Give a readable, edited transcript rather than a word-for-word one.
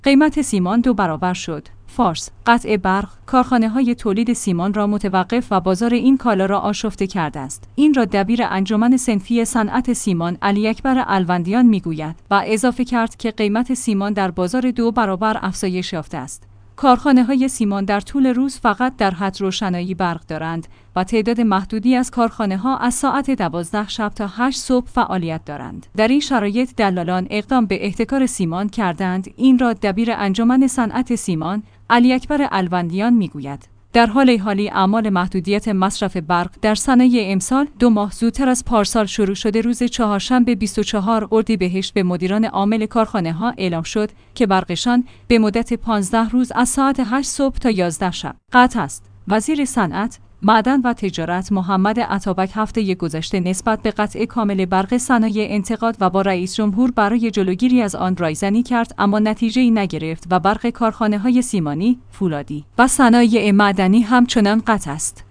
قیمت سیمان 2 برابر شد. فارس: قطع برق کارخانه‌های تولید سیمان را متوقف و بازار این کالا را آشفته کرده است. این را دبیر انجمن صنفی صنعت سیمان علی اکبر الوندیان میگوید و اضافه کرد که قیمت سیمان در بازار 2 برابر افزایش یافته است. کارخانه‌های سیمان در طول روز فقط در حد روشنایی برق دارند و تعداد محدودی از کارخانه‌ها از ساعت 12 شب تا 8 صبح فعالیت دارند. در این شرایط دلالان اقدام به احتکار سیمان کردند. این را دبیر انجمن صنعت سیمان علی اکبر الوندیان میگوید. در حال حالی اعمال محدودیت مصرف برق در صنایع امسال 2 ماه زودتر از پارسال شروع شده. روز چهارشنبه 24 اردیبهشت به مدیران عامل کارخانه‌ها اعلام شد که برقشان به مدت 15 روز از ساعت 8 صبح تا 11 شب قطع است. وزیر صنعت، معدن و تجارت محمد عطابک هفته گذشته نسبت به قطع کامل برق صنایع انتقاد و با رئیس جمهور برای جلوگیری از آن رایزنی کرد، اما نتیجه‌ای نگرفت و برق کارخانه‌های سیمانی، فولادی و صنایع معدنی همچنان قطع است.